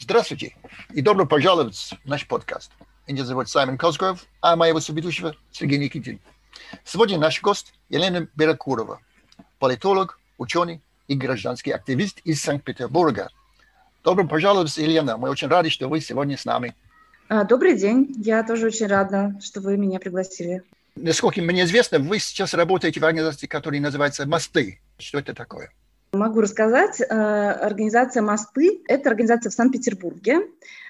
Здравствуйте и добро пожаловать в наш подкаст. Меня зовут Саймон Косгров, а моего соведущего Сергей Никитин. Сегодня наш гость Елена Белокурова, политолог, ученый и гражданский активист из Санкт-Петербурга. Добро пожаловать, Елена. Мы очень рады, что вы сегодня с нами. Добрый день. Я тоже очень рада, что вы меня пригласили. Насколько мне известно, вы сейчас работаете в организации, которая называется «Мосты». Что это такое? Могу рассказать. Организация «Мосты» – это организация в Санкт-Петербурге,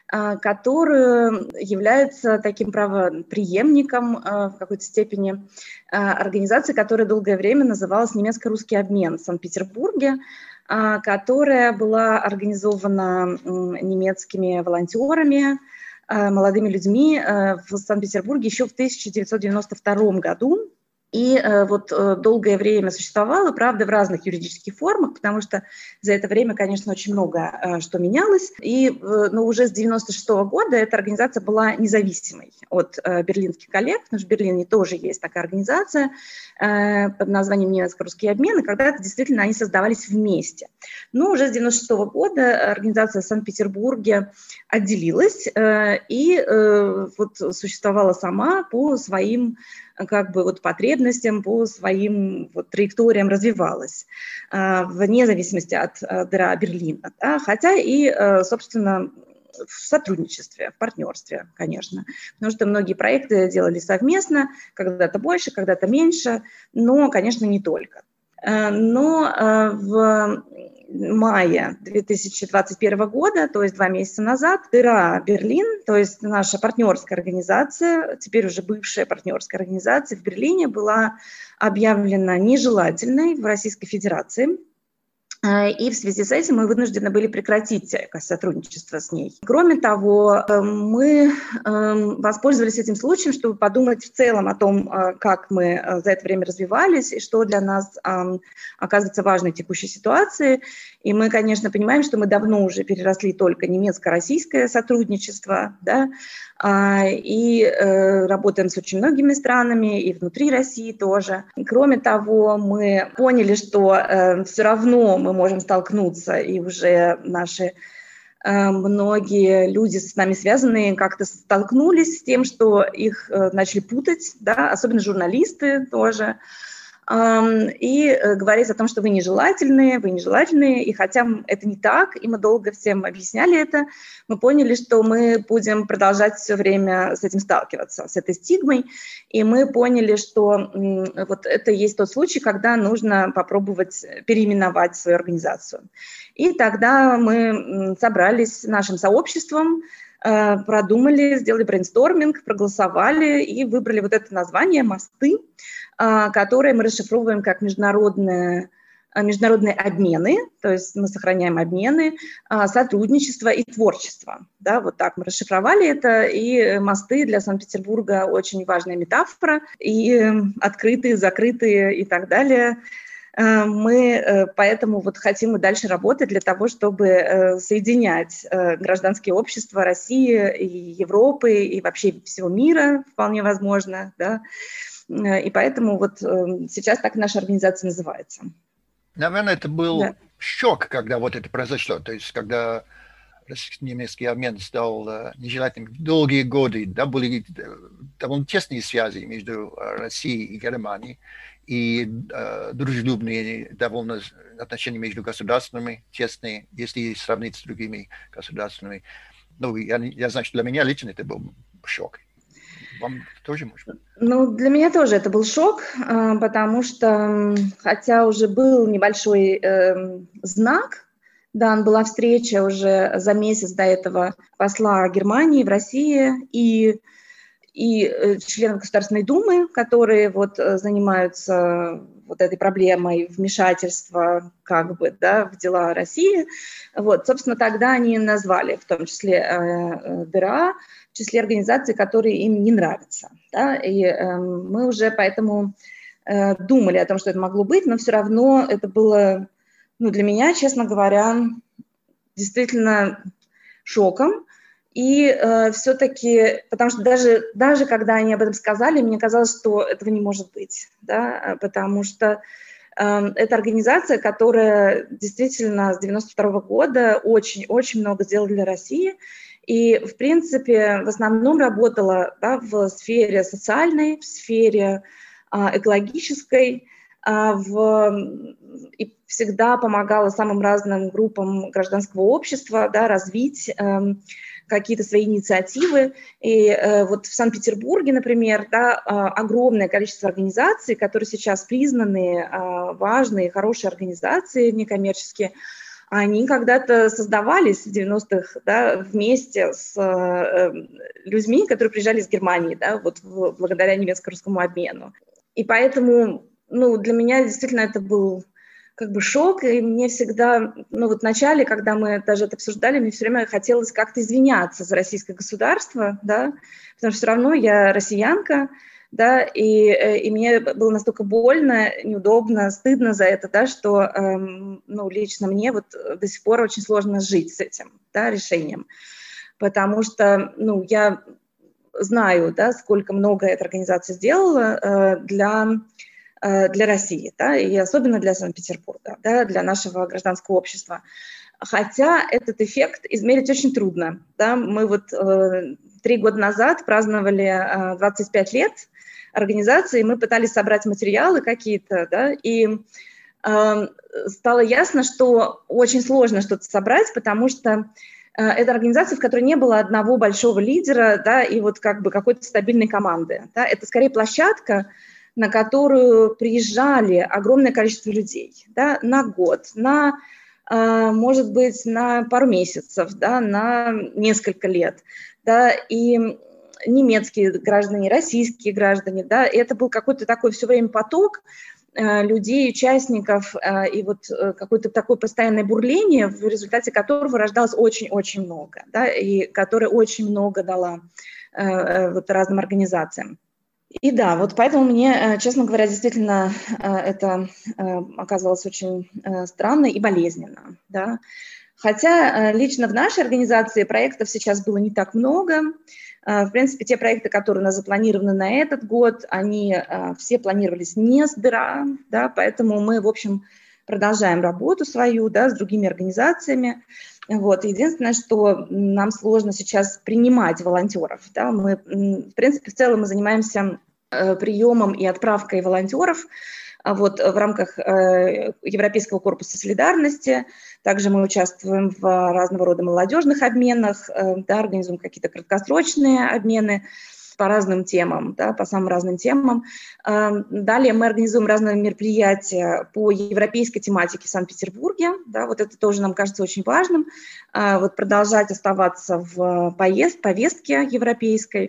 которая является таким правопреемником в какой-то степени организации, которая долгое время называлась «Немецко-русский обмен» в Санкт-Петербурге, которая была организована немецкими волонтерами, молодыми людьми в Санкт-Петербурге еще в 1992 году. И вот долгое время существовала, правда, в разных юридических формах, потому что за это время, конечно, очень много что менялось. И уже с 1996 года эта организация была независимой от берлинских коллег, потому что в Берлине тоже есть такая организация под названием «Немецко-русский обмен», и когда-то действительно они создавались вместе. Но уже с 1996 года организация в Санкт-Петербурге отделилась и вот существовала сама по своим потребностям, по своим траекториям развивалась, вне зависимости от ДРА Берлина, да, хотя и, собственно, в сотрудничестве, в партнерстве, конечно, потому что многие проекты делали совместно, когда-то больше, когда-то меньше, но, конечно, не только. Но в мае 2021 года, то есть 2 месяца назад, ДРА Берлин, то есть наша партнерская организация, теперь уже бывшая партнерская организация в Берлине, была объявлена нежелательной в Российской Федерации. И в связи с этим мы вынуждены были прекратить сотрудничество с ней. Кроме того, мы воспользовались этим случаем, чтобы подумать в целом о том, как мы за это время развивались и что для нас оказывается важной в текущей ситуации. И мы, конечно, понимаем, что мы давно уже переросли только немецко-российское сотрудничество, да, и работаем с очень многими странами, и внутри России тоже. Кроме того, мы поняли, что все равно мы можем столкнуться, и уже наши многие люди с нами связанные как-то столкнулись с тем, что их начали путать, да, особенно журналисты тоже, и говорить о том, что вы нежелательные, и хотя это не так, и мы долго всем объясняли это, мы поняли, что мы будем продолжать все время с этим сталкиваться, с этой стигмой, и мы поняли, что вот это есть тот случай, когда нужно попробовать переименовать свою организацию. И тогда мы собрались нашим сообществом, продумали, сделали брейнсторминг, проголосовали и выбрали вот это название «Мосты», которые мы расшифровываем как международные обмены, то есть мы сохраняем обмены, сотрудничество и творчество. Да, вот так мы расшифровали это, и мосты для Санкт-Петербурга очень важная метафора, и открытые, закрытые и так далее. Мы поэтому хотим и дальше работать для того, чтобы соединять гражданские общества России и Европы, и вообще всего мира, вполне возможно, да. И поэтому сейчас так наша организация называется. Наверное, это был шок, когда это произошло. То есть, когда российско-немецкий обмен стал нежелательным долгие годы, да, были довольно тесные связи между Россией и Германией, и дружелюбные довольно отношения между государствами, тесные, если сравнить с другими государствами. Я знаю, что для меня лично это был шок. Вам тоже, может быть? Для меня тоже это был шок, потому что, хотя уже был небольшой знак, да, была встреча уже за месяц до этого посла Германии в России и членов Государственной Думы, которые занимаются этой проблемой вмешательства в дела России. Собственно, тогда они назвали, в том числе ДРА, в числе организаций, которые им не нравятся. Да? И мы уже поэтому думали о том, что это могло быть, но все равно это было, для меня, честно говоря, действительно шоком. И все-таки, потому что даже когда они об этом сказали, мне казалось, что этого не может быть, да, потому что Это организация, которая действительно с 1992 года очень-очень много сделала для России. И, в принципе, в основном работала, да, в сфере социальной, в сфере экологической, и всегда помогала самым разным группам гражданского общества, да, развить какие-то свои инициативы. И вот в Санкт-Петербурге, например, да, огромное количество организаций, которые сейчас признаны важные, хорошие организации некоммерческие, они когда-то создавались в 90-х, да, вместе с людьми, которые приезжали из Германии, да, вот благодаря немецко-русскому обмену. И поэтому, ну, для меня действительно это был как бы шок, и мне всегда, ну вот в начале, когда мы даже это обсуждали, мне все время хотелось как-то извиняться за российское государство, да, потому что все равно я россиянка, да, и мне было настолько больно, неудобно, стыдно за это, да, что, ну, лично мне вот до сих пор очень сложно жить с этим, да, решением, потому что, ну, я знаю, да, сколько много эта организация сделала для России, да, и особенно для Санкт-Петербурга, да, для нашего гражданского общества. Хотя этот эффект измерить очень трудно. Да. Мы вот 3 года назад праздновали 25 лет организации, мы пытались собрать материалы какие-то, да, и стало ясно, что очень сложно что-то собрать, потому что это организация, в которой не было одного большого лидера, да, и вот как бы какой-то стабильной команды. Да. Это скорее площадка, на которую приезжали огромное количество людей, да, на год, на, может быть, на пару месяцев, да, на несколько лет, да, и немецкие граждане, российские граждане, да, и это был какой-то такой все время поток людей, участников, и вот какое-то такое постоянное бурление, в результате которого рождалось очень-очень много, да, и которое очень много дала вот разным организациям. И да, вот поэтому мне, честно говоря, действительно это оказалось очень странно и болезненно, да. Хотя лично в нашей организации проектов сейчас было не так много. В принципе, те проекты, которые у нас запланированы на этот год, они все планировались не с дыра, да, поэтому мы, в общем, продолжаем работу свою, да, с другими организациями. Вот. Единственное, что нам сложно сейчас принимать волонтеров. Да. Мы, в принципе, в целом мы занимаемся приемом и отправкой волонтеров вот, в рамках Европейского корпуса солидарности. Также мы участвуем в разного рода молодежных обменах, да, организуем какие-то краткосрочные обмены по разным темам, да, по самым разным темам. Далее мы организуем разные мероприятия по европейской тематике в Санкт-Петербурге. Да, вот это тоже нам кажется очень важным, вот продолжать оставаться в повестке европейской.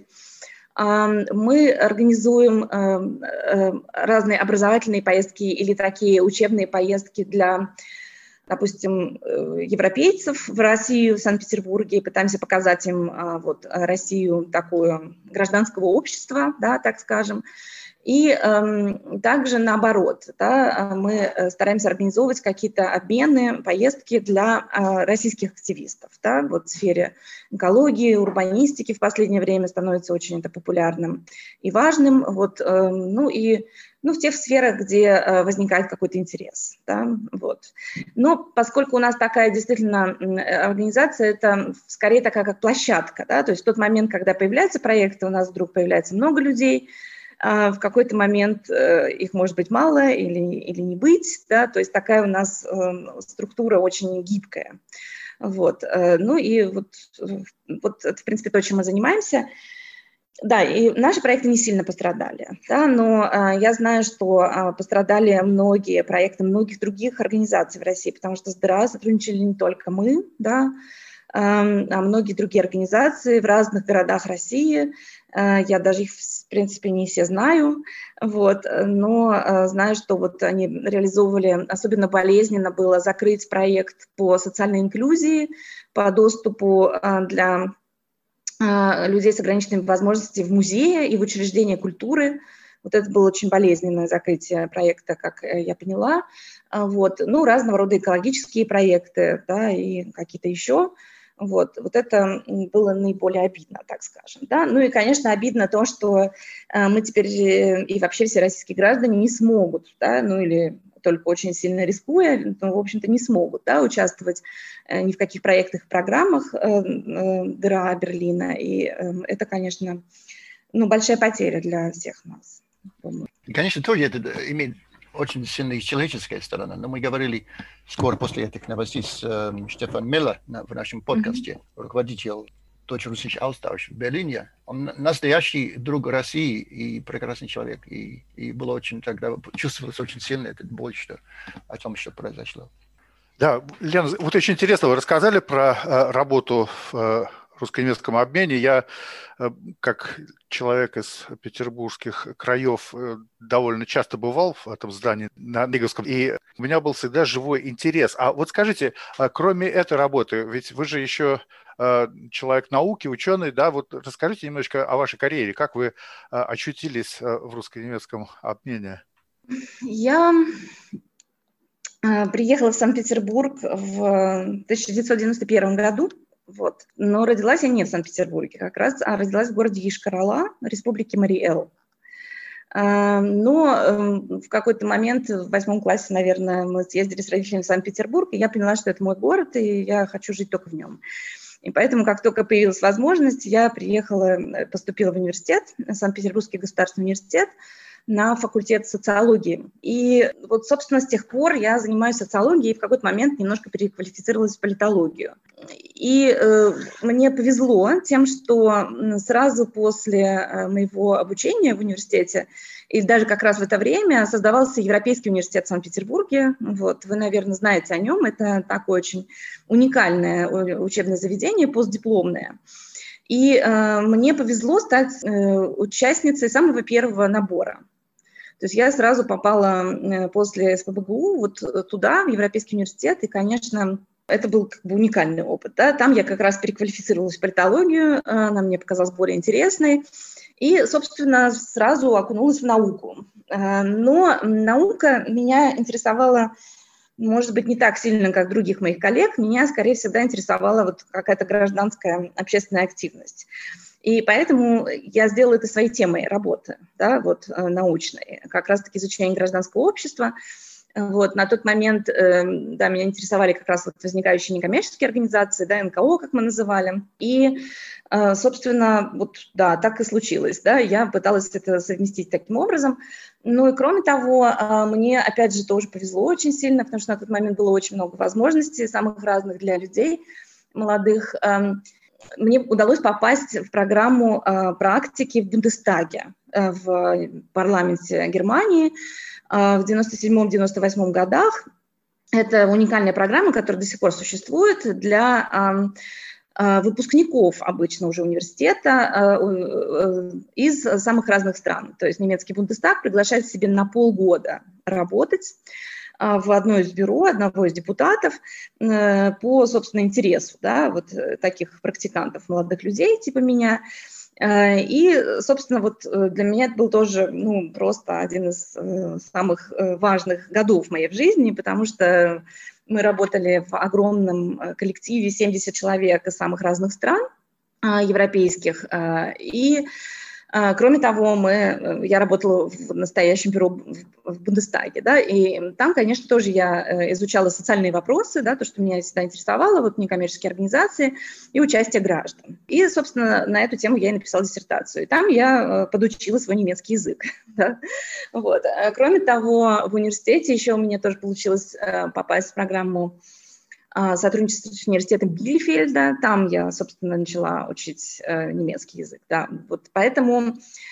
Мы организуем разные образовательные поездки или такие учебные поездки для, допустим, европейцев в Россию, в Санкт-Петербурге, и пытаемся показать им вот, Россию такую гражданского общества, да, так скажем. И также наоборот, да, мы стараемся организовывать какие-то обмены, поездки для российских активистов. Да, вот в сфере экологии, урбанистики в последнее время становится очень это популярным и важным. Вот, ну и в тех сферах, где возникает какой-то интерес. Да, вот. Но поскольку у нас такая действительно организация, это скорее такая как площадка. Да, то есть в тот момент, когда появляются проекты, у нас вдруг появляется много людей, в какой-то момент их может быть мало или не быть, да, то есть такая у нас структура очень гибкая. Вот. Ну и вот это, в принципе, то, чем мы занимаемся. Да, и наши проекты не сильно пострадали, да, но я знаю, что пострадали многие проекты многих других организаций в России, потому что с ДРА сотрудничали не только мы, да, а многие другие организации в разных городах России. Я даже их, в принципе, не все знаю, вот, но знаю, что вот они реализовывали, особенно болезненно было закрыть проект по социальной инклюзии, по доступу для людей с ограниченными возможностями в музее и в учреждения культуры. Вот это было очень болезненное закрытие проекта, как я поняла. Вот. Ну, разного рода экологические проекты, да, и какие-то еще. Вот это было наиболее обидно, так скажем. Да? Ну и, конечно, обидно то, что мы теперь и вообще все российские граждане не смогут, да, ну или только очень сильно рискуя, в общем-то, не смогут, да, участвовать ни в каких проектах и программах ДРА Берлина. И это, конечно, большая потеря для всех нас. Конечно, тоже это имеет очень сильная человеческая сторона. Но мы говорили скоро после этих новостей с Штефаном Миллер в нашем подкасте, руководитель Deutsche Russische Austausch в Берлине. Он настоящий друг России и прекрасный человек. И было очень тогда, чувствовалось очень сильно эта боль, что о том, что произошло. Да, Лена, вот очень интересно, вы рассказали про работу в русско-немецком обмене. Я, как человек из петербургских краев, довольно часто бывал в этом здании на Неговском, и у меня был всегда живой интерес. А вот скажите, кроме этой работы, ведь вы же еще человек науки, ученый, да, вот расскажите немножко о вашей карьере, как вы очутились в русско-немецком обмене? Я приехала в Санкт-Петербург в 1991 году. Вот. Но родилась я не в Санкт-Петербурге как раз, а родилась в городе Йошкар-Ола, республике Марий-Эл. Но в какой-то момент, в 8 классе, наверное, мы съездили с родителями в Санкт-Петербург, и я поняла, что это мой город, и я хочу жить только в нем. И поэтому, как только появилась возможность, я поступила в университет, Санкт-Петербургский государственный университет, на факультет социологии. И вот, собственно, с тех пор я занимаюсь социологией и в какой-то момент немножко переквалифицировалась в политологию. И мне повезло тем, что сразу после моего обучения в университете, и даже как раз в это время, создавался Европейский университет в Санкт-Петербурге. Вот, вы, наверное, знаете о нем. Это такое очень уникальное учебное заведение, постдипломное. И мне повезло стать участницей самого первого набора. То есть я сразу попала после СПбГУ вот туда, в Европейский университет, и, конечно, это был как бы уникальный опыт. Да? Там я как раз переквалифицировалась в политологию, она мне показалась более интересной, и, собственно, сразу окунулась в науку. Но наука меня интересовала, может быть, не так сильно, как других моих коллег. Меня, скорее, всегда интересовала вот какая-то гражданская общественная активность. И поэтому я сделала это своей темой работы, да, вот, научной, как раз-таки изучение гражданского общества. Вот, на тот момент, да, меня интересовали как раз вот возникающие некоммерческие организации, да, НКО, как мы называли. И, собственно, вот, да, так и случилось, да, я пыталась это совместить таким образом. Ну и кроме того, мне, опять же, тоже повезло очень сильно, потому что на тот момент было очень много возможностей, самых разных для людей молодых. Мне удалось попасть в программу практики в Бундестаге, в парламенте Германии в 97-98 годах. Это уникальная программа, которая до сих пор существует для выпускников обычно уже университета из самых разных стран. То есть немецкий Бундестаг приглашает себе на полгода работать в одно из бюро, одного из депутатов по, собственно, интересу, да, вот таких практикантов, молодых людей типа меня. И, собственно, вот для меня это был тоже, ну, просто один из самых важных годов в моей жизни, потому что мы работали в огромном коллективе, 70 человек из самых разных стран европейских, и кроме того, я работала в настоящем бюро в Бундестаге, да, и там, конечно, тоже я изучала социальные вопросы, да, то, что меня всегда интересовало, вот некоммерческие организации и участие граждан. И, собственно, на эту тему я и написала диссертацию. И там я подучила свой немецкий язык. Да. Вот. Кроме того, в университете еще у меня тоже получилось попасть в программу сотрудничество с университетом Билефельда. Там я, собственно, начала учить немецкий язык. Да. Вот поэтому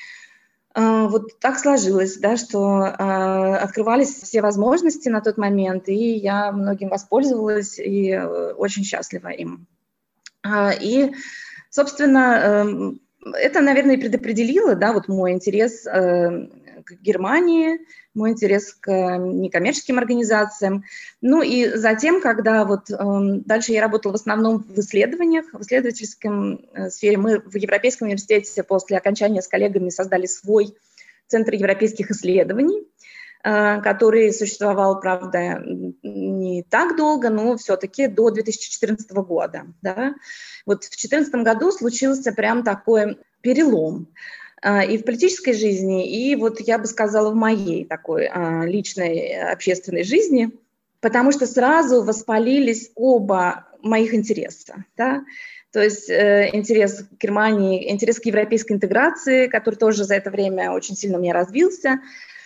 вот так сложилось, да, что открывались все возможности на тот момент, и я многим воспользовалась и очень счастлива им. И, собственно, это, наверное, и предопределило, да, вот мой интерес к Германии, мой интерес к некоммерческим организациям. Ну и затем, когда вот дальше я работала в основном в исследованиях, в исследовательском сфере, мы в Европейском университете после окончания с коллегами создали свой Центр европейских исследований, который существовал, правда, не так долго, но все-таки до 2014 года. Да. Вот в 2014 году случился прям такой перелом. и в политической жизни, и вот я бы сказала в моей такой личной общественной жизни, потому что сразу воспалились оба моих интереса, да? То есть интерес к Германии, интерес к европейской интеграции, который тоже за это время очень сильно у меня развился,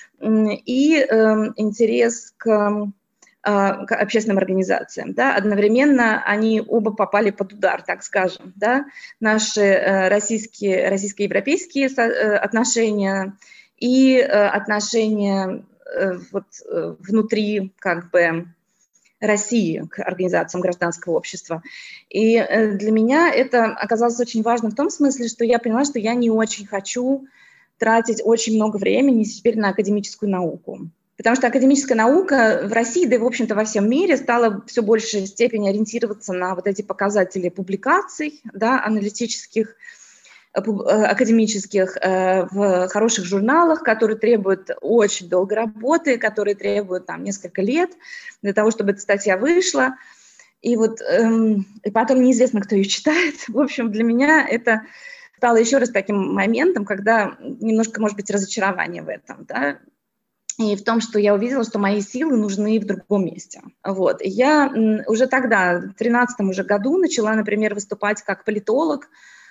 и интерес к общественным организациям. Да? Одновременно они оба попали под удар, так скажем. Да? Наши российско-европейские отношения и отношения вот, внутри как бы России к организациям гражданского общества. И для меня это оказалось очень важным в том смысле, что я поняла, что я не очень хочу тратить очень много времени теперь на академическую науку. Потому что академическая наука в России, да и, в общем-то, во всем мире стала все большей степени ориентироваться на вот эти показатели публикаций, да, аналитических, академических, в хороших журналах, которые требуют очень долгой работы, которые требуют там несколько лет для того, чтобы эта статья вышла. И вот и потом неизвестно, кто ее читает. В общем, для меня это стало еще раз таким моментом, когда немножко, может быть, разочарование в этом, да, и в том, что я увидела, что мои силы нужны в другом месте. Вот. И я уже тогда, в 2013 уже году, начала, например, выступать как политолог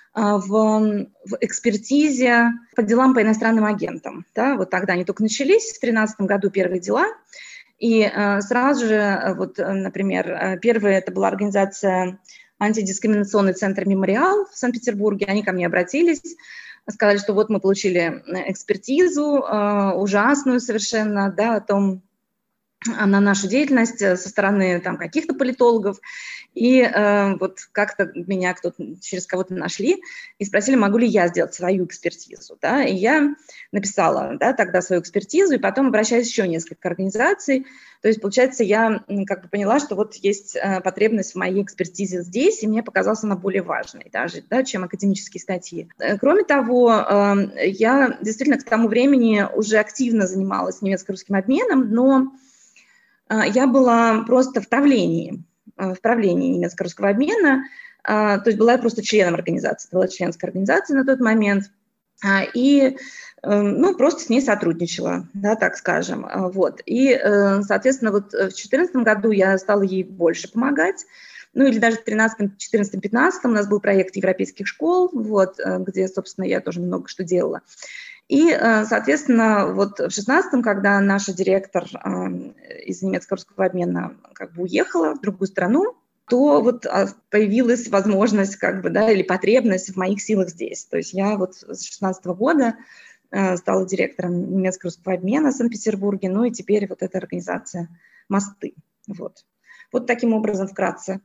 в экспертизе по делам по иностранным агентам. Да? Вот тогда они только начались, в 2013 году первые дела. И сразу же, вот, например, первая это была организация антидискриминационный центр «Мемориал» в Санкт-Петербурге. Они ко мне обратились, сказали, что вот мы получили экспертизу ужасную совершенно, да, о том, на нашу деятельность со стороны там каких-то политологов. И вот как-то меня через кого-то нашли и спросили, могу ли я сделать свою экспертизу. Да? И я написала, да, тогда свою экспертизу, и потом обращаюсь еще несколько организаций. То есть, получается, я как бы поняла, что вот есть потребность в моей экспертизе здесь, и мне показалась она более важной даже, да, чем академические статьи. Кроме того, я действительно к тому времени уже активно занималась немецко-русским обменом, но я была просто в правлении немецко-русского обмена, то есть была я просто членом организации, была членской организации на тот момент, и ну, просто с ней сотрудничала, да, так скажем. Вот. И, соответственно, вот в 2014 году я стала ей больше помогать, ну или даже в 2013, 2014, 2015 у нас был проект европейских школ, вот, где, собственно, я тоже много что делала. И, соответственно, вот в 2016-м, когда наша директор из немецко-русского обмена как бы уехала в другую страну, то вот появилась возможность как бы, да, или потребность в моих силах здесь. То есть я вот с 2016 года стала директором немецко-русского обмена в Санкт-Петербурге, ну и теперь вот эта организация «Мосты». Вот. Вот таким образом вкратце.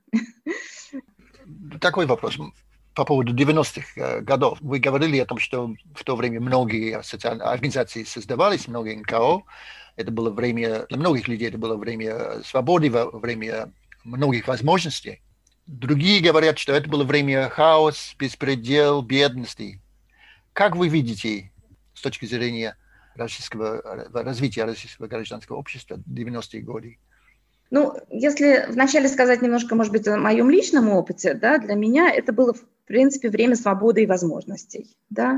Такой вопрос. По поводу 90-х годов. Вы говорили о том, что в то время многие социальные организации создавались, многие НКО. Это было время, для многих людей это было время свободы, время многих возможностей. Другие говорят, что это было время хаоса, беспредел, бедности. Как вы видите с точки зрения развития российского гражданского общества в 90-е годы? Ну, если вначале сказать немножко, может быть, о моем личном опыте, да, для меня это было, в принципе, время свободы и возможностей, да.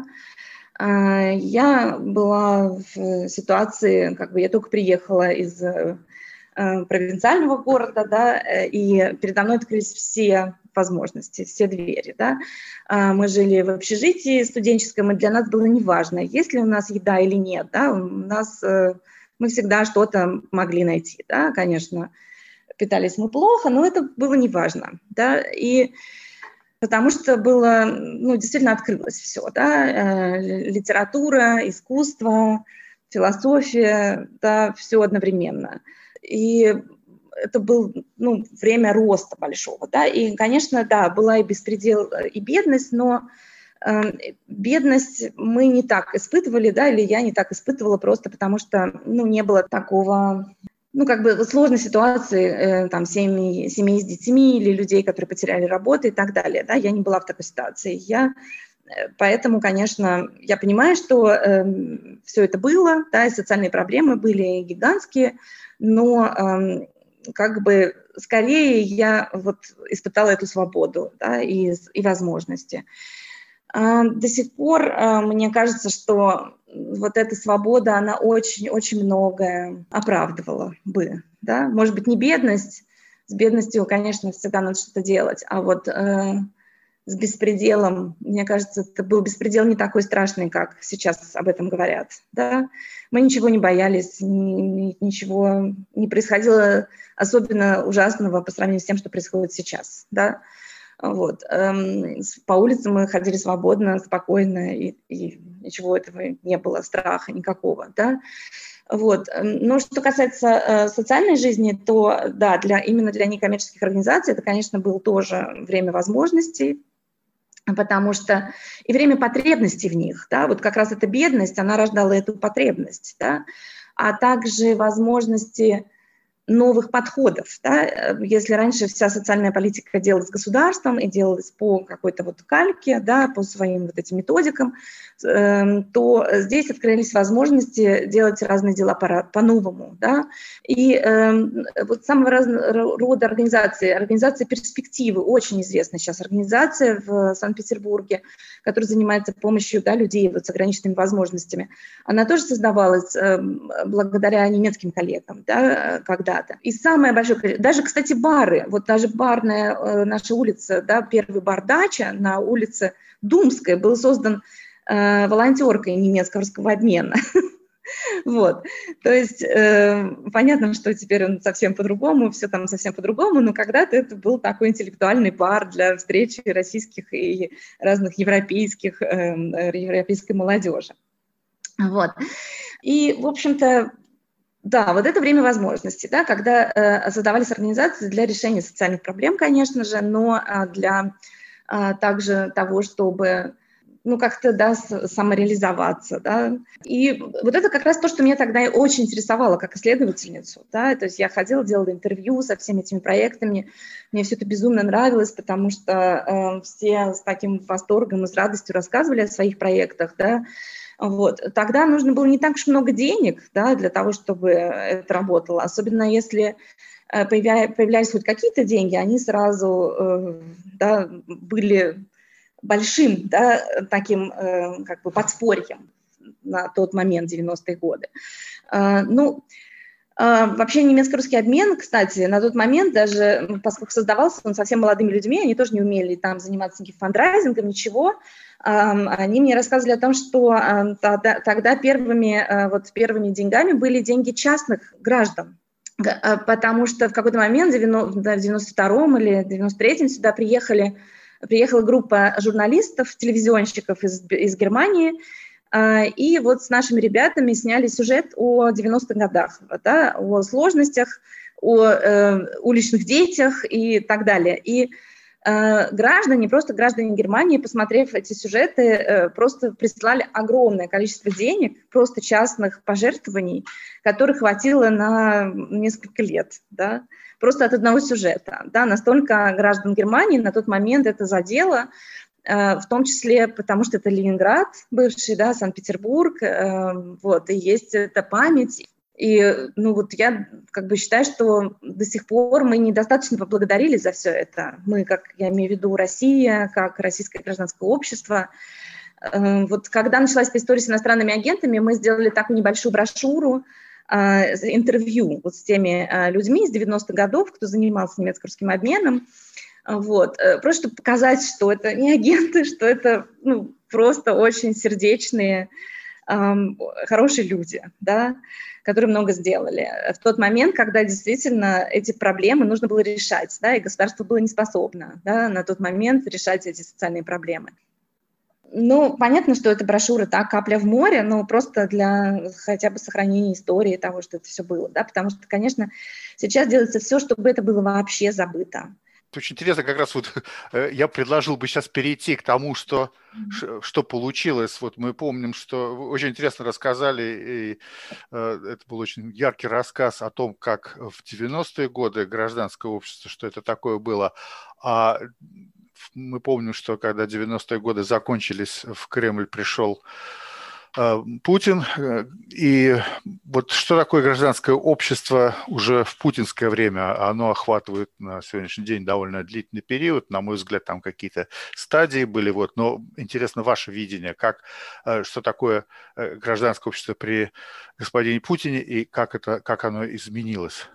Я была в ситуации, как бы я только приехала из провинциального города, да, и передо мной открылись все возможности, все двери, да. Мы жили в общежитии студенческом, и для нас было неважно, есть ли у нас еда или нет, да, мы всегда что-то могли найти, да, конечно, питались мы плохо, но это было неважно, да, и потому что было, ну, действительно открылось все, да, литература, искусство, философия, да, все одновременно. И это было, ну, время роста большого, да, и, конечно, да, была и беспредел, и бедность, но бедность мы не так испытывали, да, или я не так испытывала просто потому что, ну, не было такого, ну, как бы сложной ситуации, там, семей с детьми или людей, которые потеряли работу и так далее, да, я не была в такой ситуации. Поэтому, конечно, я понимаю, что все это было, да, и социальные проблемы были гигантские, но как бы скорее я вот испытала эту свободу, да, и возможности. До сих пор мне кажется, что вот эта свобода, она очень-очень многое оправдывала бы. Да? Может быть, не бедность. С бедностью, конечно, всегда надо что-то делать. А вот с беспределом, мне кажется, это был беспредел не такой страшный, как сейчас об этом говорят. Да? Мы ничего не боялись, ничего не происходило особенно ужасного по сравнению с тем, что происходит сейчас. Да? Вот. По улице мы ходили свободно, спокойно, и ничего этого не было, страха никакого. Да? Вот. Но что касается социальной жизни, то да, именно для некоммерческих организаций это, конечно, было тоже время возможностей, потому что и время потребностей в них, да, вот как раз эта бедность, она рождала эту потребность, да, а также возможности новых подходов. Да? Если раньше вся социальная политика делалась государством и делалась по какой-то вот кальке, да, по своим вот этим методикам, то здесь открылись возможности делать разные дела по-новому. Да? И вот самого разного рода организации перспективы, очень известная сейчас организация в Санкт-Петербурге, которая занимается помощью, да, людей вот с ограниченными возможностями, она тоже создавалась благодаря немецким коллегам, да, когда-то. И самое большое, даже, кстати, бары, вот даже барная наша улица, да, первый бар «Дача» на улице Думская был создан волонтеркой немецко-русского обмена. Вот, то есть понятно, что теперь он совсем по-другому, все там совсем по-другому, но когда-то это был такой интеллектуальный бар для встречи российских и разных европейской молодежи. Вот. И, в общем-то, да, вот это время возможностей, да, когда создавались организации для решения социальных проблем, конечно же, но для также того, чтобы как-то, да, самореализоваться, да. И вот это как раз то, что меня тогда очень интересовало как исследовательницу, да, то есть я ходила, делала интервью со всеми этими проектами, мне все это безумно нравилось, потому что все с таким восторгом и с радостью рассказывали о своих проектах, да. Вот. Тогда нужно было не так уж много денег, да, для того, чтобы это работало, особенно если появлялись хоть какие-то деньги, они сразу да, были большим, да, таким как бы подспорьем на тот момент, 90-е годы. Вообще немецко-русский обмен, кстати, на тот момент даже, поскольку создавался он совсем молодыми людьми, они тоже не умели там заниматься никаким фандрайзингом, ничего, они мне рассказывали о том, что тогда первыми деньгами были деньги частных граждан, потому что в какой-то момент, в 92-м или 93-м сюда приехала группа журналистов, телевизионщиков из Германии, и вот с нашими ребятами сняли сюжет о 90-х годах, да, о сложностях, о уличных детях и так далее. И граждане Германии, посмотрев эти сюжеты, просто присылали огромное количество денег, просто частных пожертвований, которых хватило на несколько лет, да, просто от одного сюжета. Да, настолько граждан Германии на тот момент это задело, в том числе потому, что это Ленинград бывший, да, Санкт-Петербург, вот, и есть эта память. И я как бы считаю, что до сих пор мы недостаточно поблагодарили за все это. Мы, я имею в виду Россия, как российское гражданское общество. Вот когда началась эта история с иностранными агентами, мы сделали такую небольшую брошюру, интервью вот с теми людьми из 90-х годов, кто занимался немецко-русским обменом. Вот. Просто чтобы показать, что это не агенты, что это просто очень сердечные, хорошие люди, да, которые много сделали. В тот момент, когда действительно эти проблемы нужно было решать, да, и государство было не способно, да, на тот момент решать эти социальные проблемы. Понятно, что эта брошюра капля в море, но просто для хотя бы сохранения истории того, что это все было, да, потому что, конечно, сейчас делается все, чтобы это было вообще забыто. Очень интересно, как раз вот я предложил бы сейчас перейти к тому, что получилось. Вот мы помним, что очень интересно рассказали, и это был очень яркий рассказ о том, как в 90-е годы гражданское общество, что это такое было. А мы помним, что когда 90-е годы закончились, в Кремль пришел Путин. И вот что такое гражданское общество уже в путинское время? Оно охватывает на сегодняшний день довольно длительный период. На мой взгляд, там какие-то стадии были. Вот. Но интересно ваше видение, что такое гражданское общество при господине Путине и как оно изменилось?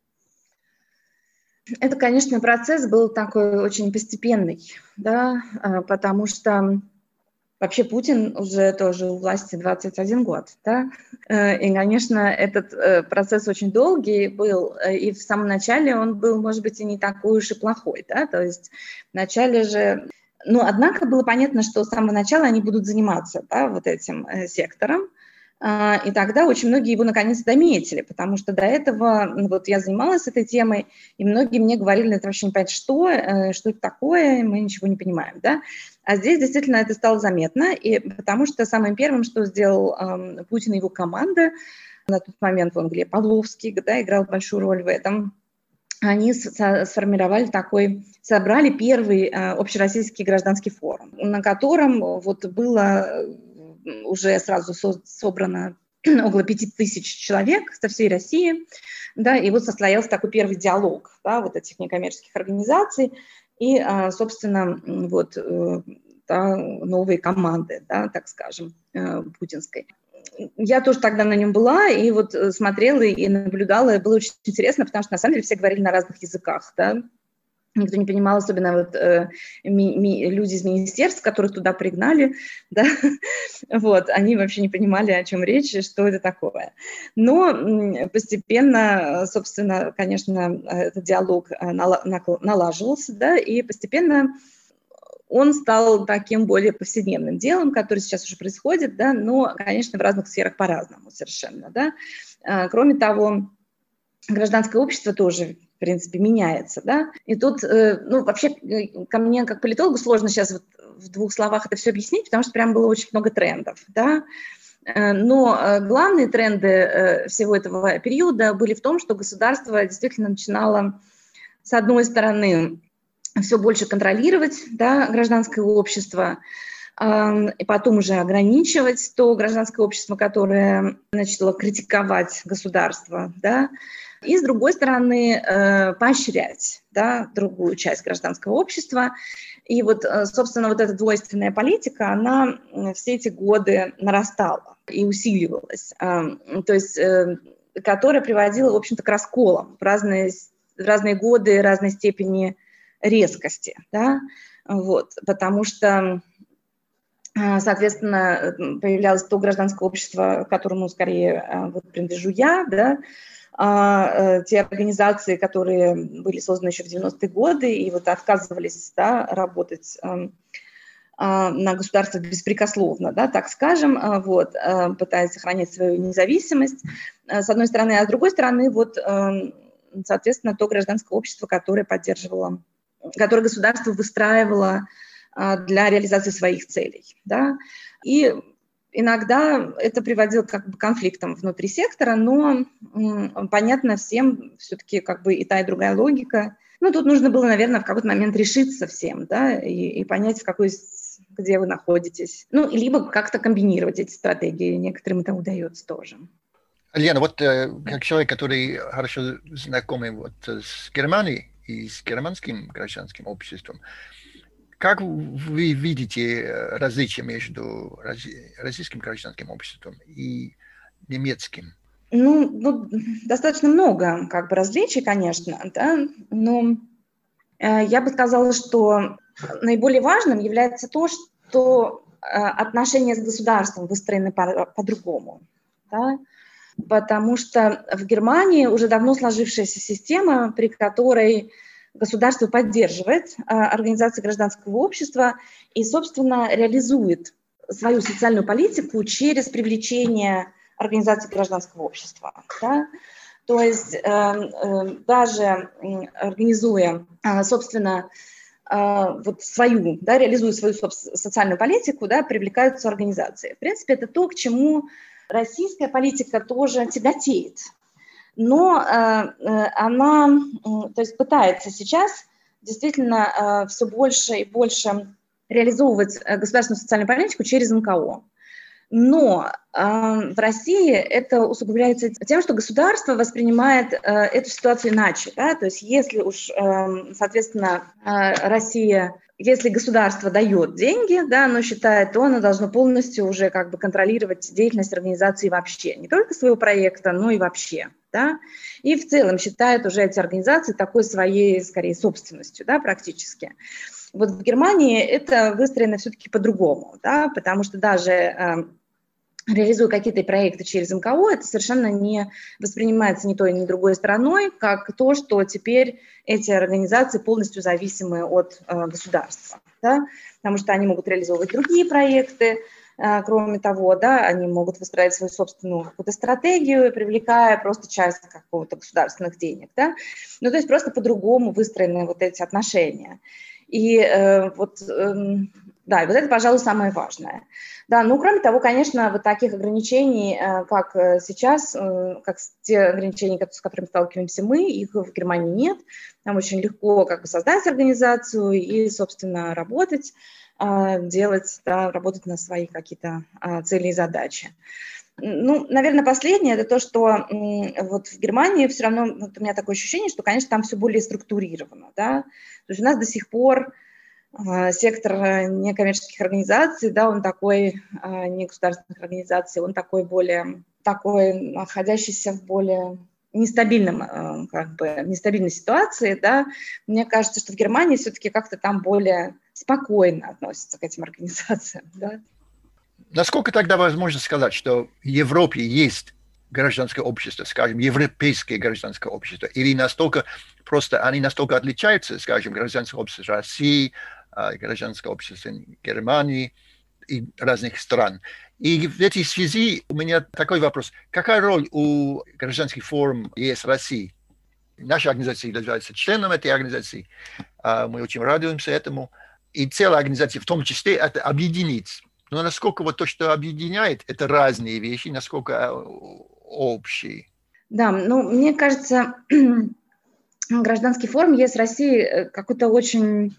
Это, конечно, процесс был такой очень постепенный, да, потому что вообще Путин уже тоже у власти 21 год, да, и, конечно, этот процесс очень долгий был, и в самом начале он был, может быть, и не такой уж и плохой, да, то есть в начале же, однако было понятно, что с самого начала они будут заниматься, да, вот этим сектором, и тогда очень многие его наконец заметили, потому что до этого вот я занималась этой темой, и многие мне говорили, это вообще не понятно, что это такое, мы ничего не понимаем, да. А здесь действительно это стало заметно, и потому что самым первым, что сделал Путин и его команда, на тот момент вон Глеб Павловский, да, играл большую роль в этом, они собрали первый общероссийский гражданский форум, на котором вот было уже сразу собрано около 5000 человек со всей России, да, и вот состоялся такой первый диалог, да, вот этих некоммерческих организаций и, собственно, вот новые команды, да, так скажем, путинской. Я тоже тогда на нем была, и вот смотрела и наблюдала, и было очень интересно, потому что на самом деле все говорили на разных языках, да. Никто не понимал, особенно вот люди из министерств, которых туда пригнали, да, вот, они вообще не понимали, о чем речь, что это такое. Но постепенно, собственно, конечно, этот диалог налаживался, да, и постепенно он стал таким более повседневным делом, который сейчас уже происходит, да, но, конечно, в разных сферах по-разному совершенно, да. Кроме того, гражданское общество тоже, в принципе, меняется, да, и тут, вообще, ко мне, как политологу, сложно сейчас вот в двух словах это все объяснить, потому что прям было очень много трендов, да, но главные тренды всего этого периода были в том, что государство действительно начинало, с одной стороны, все больше контролировать, да, гражданское общество, и потом уже ограничивать то гражданское общество, которое начало критиковать государство, да, и, с другой стороны, поощрять, да, другую часть гражданского общества. И вот, собственно, вот эта двойственная политика, она все эти годы нарастала и усиливалась, то есть, которая приводила, в общем-то, к расколам в разные годы, разной степени резкости, да, вот, потому что, соответственно, появлялось то гражданское общество, которому скорее вот принадлежу я, да, те организации, которые были созданы еще в 90-е годы и вот отказывались, да, работать на государство беспрекословно, да, так скажем, вот, пытаясь сохранять свою независимость, с одной стороны, а с другой стороны, вот, соответственно, то гражданское общество, которое поддерживало, которое государство выстраивало для реализации своих целей, да, и иногда это приводило как бы к конфликтам внутри сектора, но понятно всем все-таки как бы и та, и другая логика. Ну, тут нужно было, наверное, в какой-то момент решиться всем, да, и понять, где вы находитесь. Ну, либо как-то комбинировать эти стратегии. Некоторым это удается тоже. Лена, вот как человек, который хорошо знакомый вот с Германией и с германским гражданским обществом, как вы видите различия между российским гражданским обществом и немецким? Ну, достаточно много как бы различий, конечно, да, но я бы сказала, что наиболее важным является то, что отношения с государством выстроены по-другому, да, потому что в Германии уже давно сложившаяся система, при которой государство поддерживает организации гражданского общества и, собственно, реализует свою социальную политику через привлечение организаций гражданского общества. Да? То есть даже организуя, собственно, вот свою, да, реализуя свою социальную политику, да, привлекаются организации. В принципе, это то, к чему российская политика тоже тяготеет. Но она, то есть пытается сейчас действительно все больше и больше реализовывать государственную социальную политику через НКО. Но в России это усугубляется тем, что государство воспринимает эту ситуацию иначе. Да? То есть если уж, соответственно, Россия, если государство дает деньги, да, оно считает, то оно должно полностью уже как бы контролировать деятельность организации вообще. Не только своего проекта, но и вообще. Да? И в целом считает уже эти организации такой своей, скорее, собственностью, да, практически. Вот в Германии это выстроено все-таки по-другому, да, потому что даже реализуя какие-то проекты через МКО, это совершенно не воспринимается ни той, ни другой стороной, как то, что теперь эти организации полностью зависимы от государства, да, потому что они могут реализовывать другие проекты, кроме того, да, они могут выстраивать свою собственную какую-то стратегию, привлекая просто часть какого-то государственных денег, да, ну, то есть просто по-другому выстроены вот эти отношения. И да, и вот это, пожалуй, самое важное. Да, ну, кроме того, конечно, вот таких ограничений, как сейчас, как те ограничения, с которыми сталкиваемся мы, их в Германии нет. Там очень легко как бы создать организацию и, собственно, работать, делать, да, работать на свои какие-то цели и задачи. Ну, наверное, последнее – это то, что вот в Германии все равно, вот у меня такое ощущение, что, конечно, там все более структурировано, да. То есть у нас до сих пор сектор некоммерческих организаций, да, он такой, негосударственных организаций, он такой более, такой, находящийся в более нестабильном, как бы, нестабильной ситуации, да. Мне кажется, что в Германии все-таки как-то там более спокойно относятся к этим организациям, да. Насколько тогда возможно сказать, что в Европе есть гражданское общество, скажем, европейское гражданское общество, или настолько просто они настолько отличаются, скажем, гражданское общество России, гражданское общество Германии и разных стран. И в этой связи у меня такой вопрос. Какая роль у гражданских форум ЕС России? Наша организация является членом этой организации. Мы очень радуемся этому. И целая организация, в том числе, это объединить. Но насколько вот то, что объединяет, это разные вещи, насколько общие. Да, ну, мне кажется, гражданский форум ЕС России какую-то очень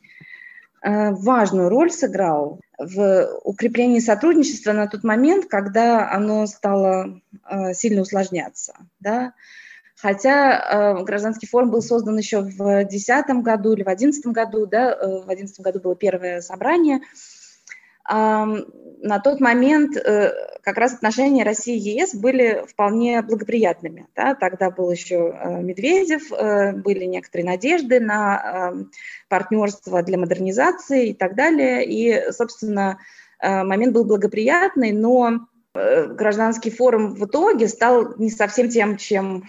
важную роль сыграл в укреплении сотрудничества на тот момент, когда оно стало сильно усложняться, да. Хотя гражданский форум был создан еще в 2010 году или в 2011 году, да, в 2011 году было первое собрание. На тот момент как раз отношения России и ЕС были вполне благоприятными. Да? Тогда был еще Медведев, были некоторые надежды на партнерство для модернизации и так далее. И, собственно, момент был благоприятный, но гражданский форум в итоге стал не совсем тем, чем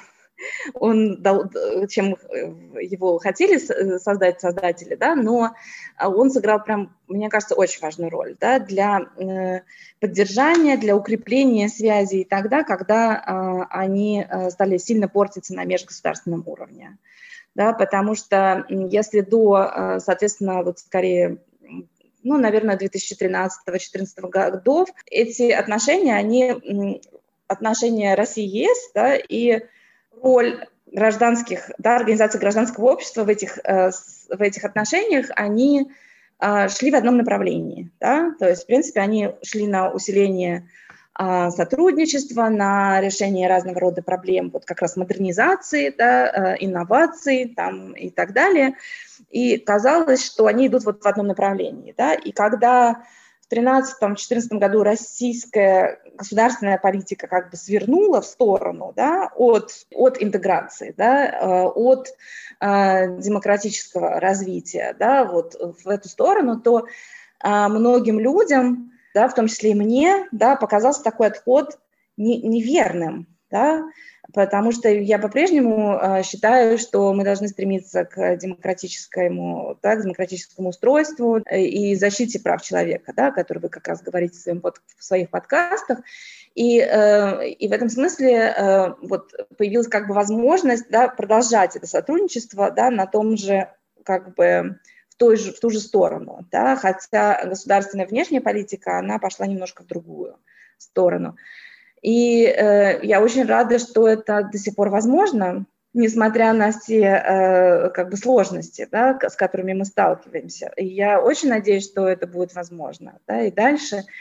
чем его хотели создать создатели, да, но он сыграл прям, мне кажется, очень важную роль, да, для поддержания, для укрепления связей тогда, когда они стали сильно портиться на межгосударственном уровне, да, потому что если до, соответственно, вот скорее, ну, наверное, 2013-2014 годов эти отношения, они отношения России и ЕС, да, и роль гражданских, да, организаций гражданского общества в этих отношениях, они шли в одном направлении. Да? То есть, в принципе, они шли на усиление сотрудничества, на решение разного рода проблем, вот как раз модернизации, да, инноваций там, и так далее. И казалось, что они идут вот в одном направлении. Да? И когда в 2013-2014 году российская государственная политика как бы свернула в сторону, да, от интеграции, да, от демократического развития, да, вот в эту сторону, то многим людям, да, в том числе и мне, да, показался такой отход неверным, да, потому что я по-прежнему считаю, что мы должны стремиться к демократическому устройству и защите прав человека, да, о котором вы как раз говорите в своих подкастах. И в этом смысле вот появилась как бы возможность, да, продолжать это сотрудничество, да, на том же, как бы, в ту же сторону, да, хотя государственная внешняя политика, она пошла немножко в другую сторону. И я очень рада, что это до сих пор возможно, несмотря на все как бы сложности, да, с которыми мы сталкиваемся. И я очень надеюсь, что это будет возможно, да, и дальше.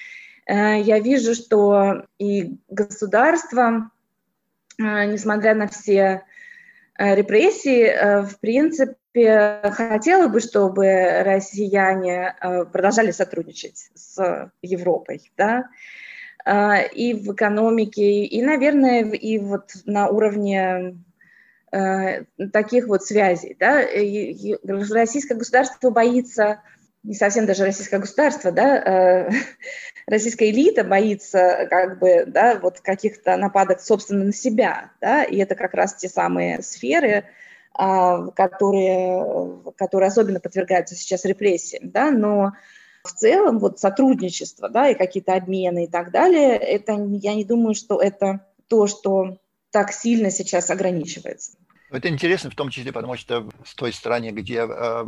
Я вижу, что и государство, несмотря на все репрессии, в принципе, хотело бы, чтобы россияне продолжали сотрудничать с Европой, да, и в экономике, и, наверное, и вот на уровне таких вот связей, да, и российское государство боится, не совсем даже российское государство, да, российская элита боится как бы, да, вот каких-то нападок, собственно, на себя, да, и это как раз те самые сферы, которые особенно подвергаются сейчас репрессиям, да, но в целом вот сотрудничество, да, и какие-то обмены и так далее, это, я не думаю, что это то, что так сильно сейчас ограничивается. Это интересно в том числе, потому что в той стране, где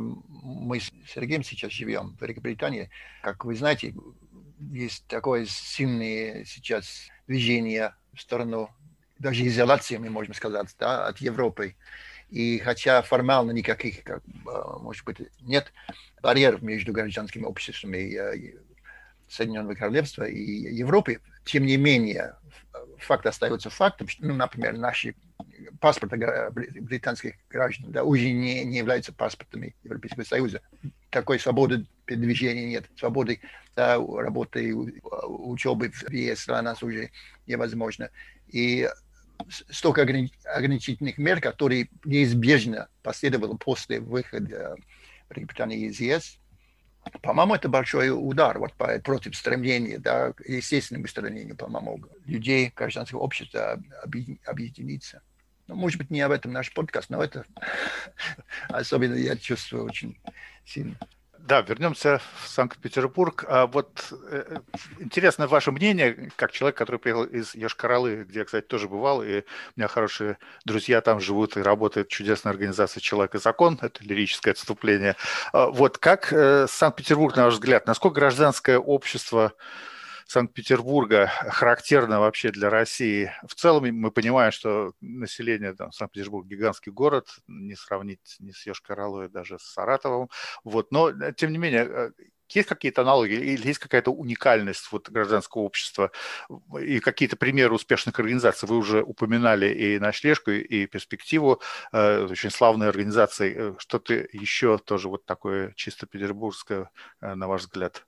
мы с Сергеем сейчас живем, в Великобритании, как вы знаете, есть такое сильное сейчас движение в сторону даже изоляции, мы можем сказать, да, от Европы. И хотя формально никаких, может быть, нет барьеров между гражданскими обществами Соединенного Королевства и Европы, тем не менее, факт остается фактом, что, например, наши паспорты британских граждан, да, уже не являются паспортами Европейского Союза. Такой свободы передвижения нет, свободы работы, учебы в ЕС для нас уже невозможно. И столько ограничительных мер, которые неизбежно последовало после выхода Великобритании из ЕС. По-моему, это большой удар вот, против стремления, да, к естественному стремлению, по-моему, людей, гражданского общества объединиться. Ну, может быть, не об этом наш подкаст, но это особенно я чувствую очень сильно. Да, вернемся в Санкт-Петербург. Вот интересно ваше мнение, как человек, который приехал из Йошкар-Олы, где я, кстати, тоже бывал, и у меня хорошие друзья там живут и работает чудесная организация «Человек и закон», это лирическое отступление. Вот как Санкт-Петербург, на ваш взгляд, насколько гражданское общество Санкт-Петербурга характерно вообще для России? В целом мы понимаем, что население там, Санкт-Петербург гигантский город, не сравнить ни с Йошкар-Олой, даже с Саратовым. Вот. Но, тем не менее, есть какие-то аналогии или есть какая-то уникальность вот, гражданского общества и какие-то примеры успешных организаций? Вы уже упоминали и «Ночлежку», и «Перспективу», очень славные организации. Что-то еще тоже вот такое чисто петербургское, на ваш взгляд?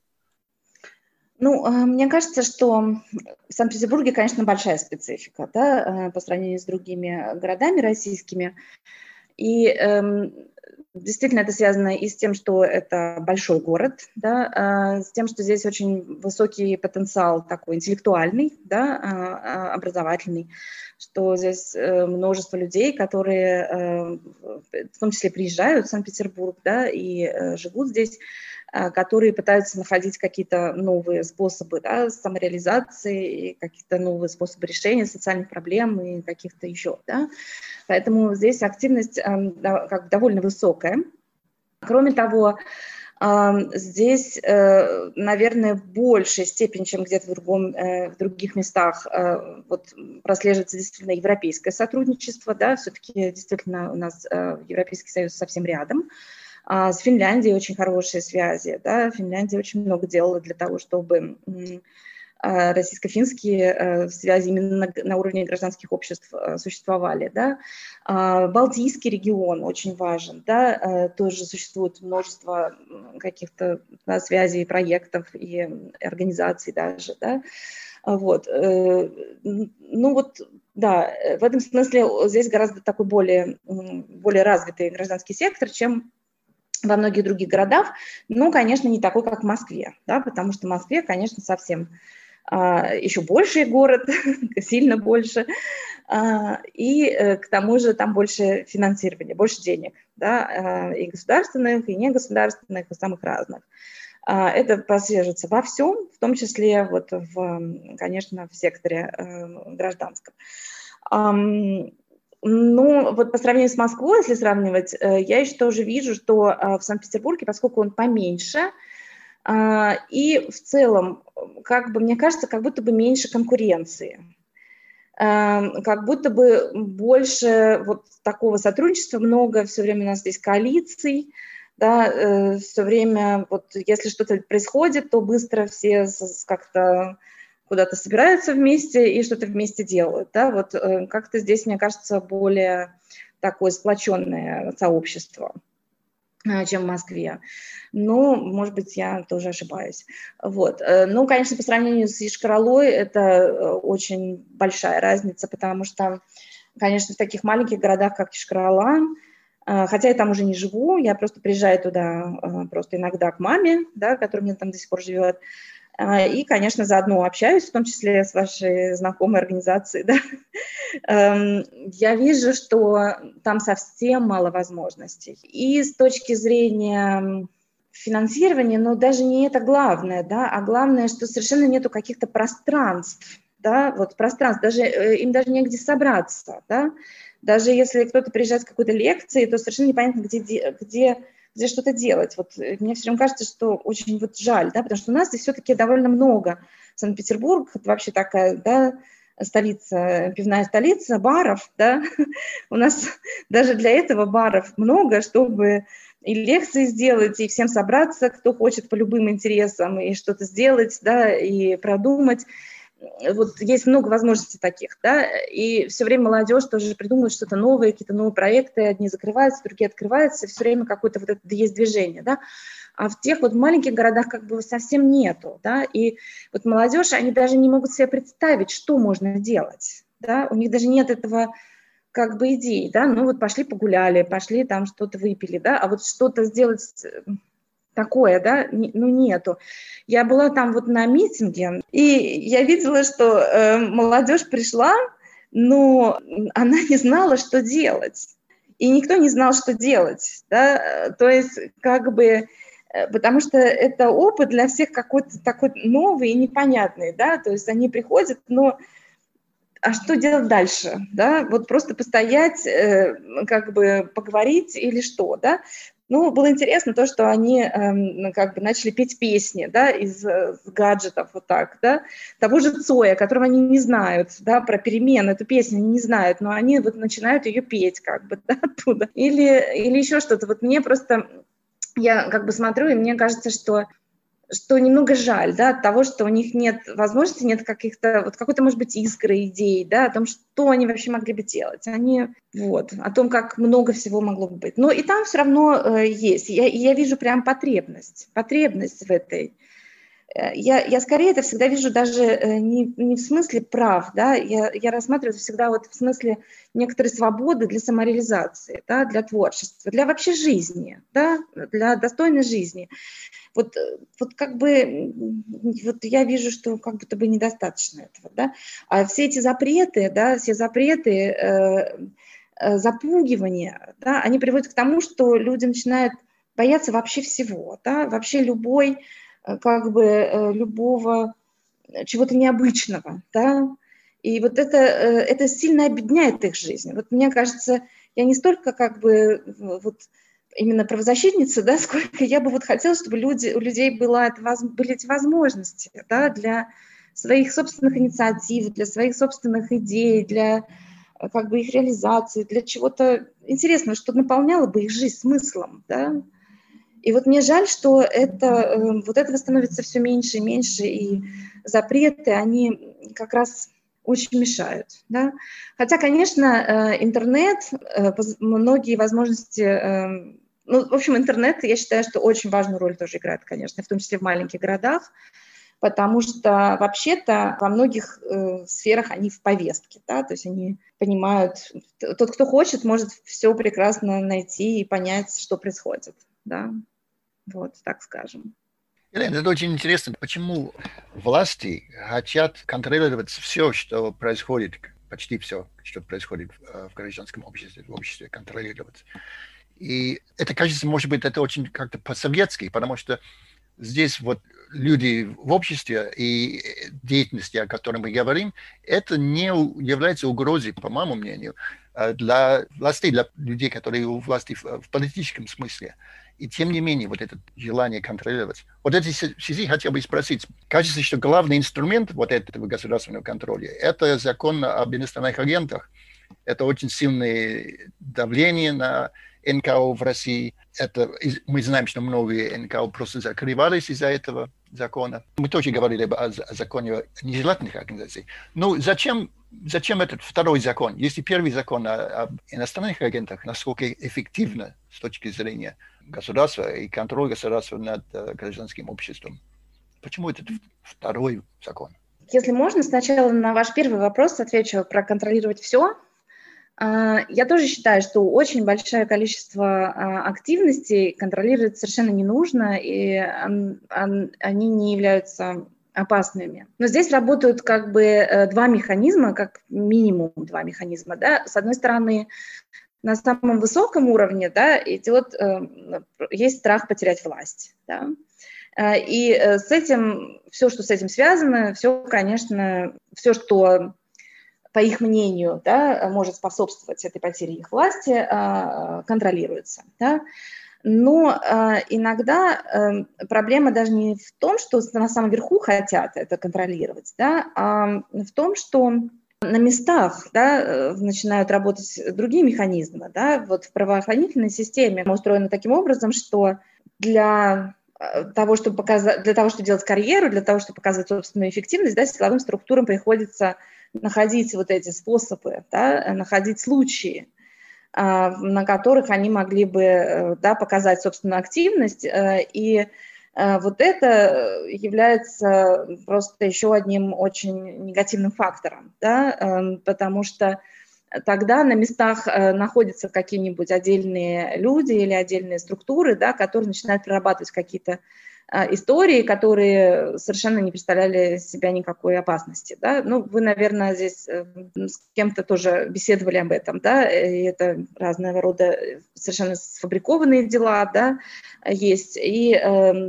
Ну, мне кажется, что в Санкт-Петербурге, конечно, большая специфика, да, по сравнению с другими городами российскими. И действительно это связано и с тем, что это большой город, да, с тем, что здесь очень высокий потенциал такой интеллектуальный, да, образовательный, что здесь множество людей, которые в том числе приезжают в Санкт-Петербург, да, и живут здесь, которые пытаются находить какие-то новые способы, да, самореализации, какие-то новые способы решения социальных проблем и каких-то еще. Да. Поэтому здесь активность довольно высокая. Кроме того, здесь, наверное, в большей степени, чем где-то в других местах, вот, прослеживается действительно европейское сотрудничество. Да, все-таки действительно у нас Европейский Союз совсем рядом. С Финляндией очень хорошие связи. Да? Финляндия очень много делала для того, чтобы российско-финские связи именно на уровне гражданских обществ существовали. Да? Балтийский регион очень важен. Да? Тоже существует множество каких-то связей, проектов и организаций даже. Да? Вот. Ну вот, да, в этом смысле здесь гораздо такой более развитый гражданский сектор, чем во многих других городах, но, конечно, не такой, как в Москве, да, потому что в Москве, конечно, совсем еще больший город, сильно больше, и к тому же там больше финансирования, больше денег, да, и государственных, и негосударственных, и самых разных. Это прослеживается во всем, в том числе, вот конечно, в секторе гражданском. Ну, вот по сравнению с Москвой, если сравнивать, я еще тоже вижу, что в Санкт-Петербурге, поскольку он поменьше, и в целом, как бы, мне кажется, как будто бы меньше конкуренции, как будто бы больше вот такого сотрудничества много, все время у нас здесь коалиций, да, все время, вот если что-то происходит, то быстро все как-то куда-то собираются вместе и что-то вместе делают, да, вот как-то здесь, мне кажется, более такое сплоченное сообщество, чем в Москве. Но, может быть, я тоже ошибаюсь. Вот. Ну, конечно, по сравнению с Йошкар-Олой это очень большая разница, потому что, конечно, в таких маленьких городах, как Йошкар-Ола, хотя я там уже не живу, я просто приезжаю туда просто иногда к маме, да, которая у меня там до сих пор живет, и, конечно, заодно общаюсь, в том числе с вашей знакомой организацией, да. Я вижу, что там совсем мало возможностей. И с точки зрения финансирования, но даже не это главное, да, а главное, что совершенно нету каких-то пространств, да, вот пространств, даже, им даже негде собраться, да. Даже если кто-то приезжает с какой-то лекцией, то совершенно непонятно, где что-то делать. Вот мне все время кажется, что очень вот жаль, да, потому что у нас здесь все-таки довольно много. Санкт-Петербург – это вообще такая, да, столица, пивная столица баров, да. У нас даже для этого баров много, чтобы и лекции сделать, и всем собраться, кто хочет по любым интересам, и что-то сделать, да, и продумать. Вот есть много возможностей таких, да, и все время молодежь тоже придумывает что-то новое, какие-то новые проекты, одни закрываются, другие открываются, все время какое-то вот это есть движение, да, а в тех вот маленьких городах как бы совсем нету, да, и вот молодежь, они даже не могут себе представить, что можно делать, да, у них даже нет этого как бы идей, да, ну вот пошли погуляли, пошли там что-то выпили, да, а вот что-то сделать такое, да, ну нету. Я была там вот на митинге, и я видела, что молодежь пришла, но она не знала, что делать. И никто не знал, что делать, да, то есть как бы, потому что это опыт для всех какой-то такой новый и непонятный, да, то есть они приходят, но а что делать дальше, да, вот просто постоять, как бы поговорить или что, да. Ну, было интересно то, что они как бы начали петь песни, да, из гаджетов вот так, да, того же Цоя, которого они не знают, да, про перемены, эту песню они не знают, но они вот начинают ее петь как бы, да, оттуда. Или еще что-то. Вот мне просто, я как бы смотрю, и мне кажется, что немного жаль, да, от того, что у них нет возможности, нет каких-то, вот какой-то, может быть, искры, идей, да, о том, что они вообще могли бы делать. Они, вот, о том, как много всего могло бы быть. Но и там все равно есть. Я вижу прям потребность в этой. Я скорее это всегда вижу даже не в смысле прав, да, я рассматриваю это всегда вот в смысле некоторой свободы для самореализации, да, для творчества, для вообще жизни, да, для достойной жизни. Вот как бы, вот я вижу, что как будто бы недостаточно этого, да. А все эти запреты, да, запугивания, да, они приводят к тому, что люди начинают бояться вообще всего, да, вообще любого чего-то необычного, да. И вот это сильно обедняет их жизнь. Вот мне кажется, я не столько как бы вот именно правозащитница, да, сколько я бы вот хотела, чтобы у людей были эти возможности, да, для своих собственных инициатив, для своих собственных идей, для как бы их реализации, для чего-то интересного, что наполняло бы их жизнь смыслом, да. И вот мне жаль, что вот этого становится все меньше и меньше, и запреты, они как раз очень мешают, да. Хотя, конечно, интернет, многие возможности, ну, в общем, интернет, я считаю, что очень важную роль тоже играет, конечно, в том числе в маленьких городах, потому что вообще-то во многих сферах они в повестке, да, то есть они понимают, тот, кто хочет, может все прекрасно найти и понять, что происходит, да, вот, так скажем. Елена, это очень интересно, почему власти хотят контролировать все, что происходит, почти все, что происходит в гражданском обществе, в обществе контролировать. И это, кажется, может быть, это очень как-то по-советски, потому что здесь вот люди в обществе и деятельности, о которой мы говорим, это не является угрозой, по моему мнению, для властей, для людей, которые у власти в политическом смысле. И тем не менее, вот это желание контролировать. Вот этой связи хотел бы спросить. Кажется, что главный инструмент вот этого государственного контроля – это закон об иностранных агентах. Это очень сильное давление на НКО в России. Мы знаем, что многие НКО просто закрывались из-за этого закона. Мы тоже говорили о законе о нежелательных организациях. Ну, зачем этот второй закон? Если первый закон об иностранных агентах, насколько эффективно с точки зрения государства и контроля государства над гражданским обществом? Почему этот второй закон? Если можно, сначала на ваш первый вопрос отвечу про контролировать все. Я тоже считаю, что очень большое количество активностей контролировать совершенно не нужно, и они не являются опасными. Но здесь работают как бы два механизма, как минимум два механизма. Да? С одной стороны, на самом высоком уровне, да, идет, есть страх потерять власть. Да? И с этим, все, что с этим связано, все, конечно, все, что, по их мнению, да, может способствовать этой потере их власти, контролируется. Да? Но иногда проблема даже не в том, что на самом верху хотят это контролировать, да, а в том, что на местах, да, начинают работать другие механизмы. Да? Вот в правоохранительной системе устроено таким образом, что для того, чтобы делать карьеру, для того, чтобы показывать собственную эффективность, да, силовым структурам приходится находить вот эти способы, да, находить случаи, на которых они могли бы, да, показать собственную активность. И вот это является просто еще одним очень негативным фактором, да, потому что тогда на местах находятся какие-нибудь отдельные люди или отдельные структуры, да, которые начинают прорабатывать какие-то истории, которые совершенно не представляли из себя никакой опасности. Да? Ну, вы, наверное, здесь с кем-то тоже беседовали об этом, да, и это разного рода совершенно сфабрикованные дела, да, есть, и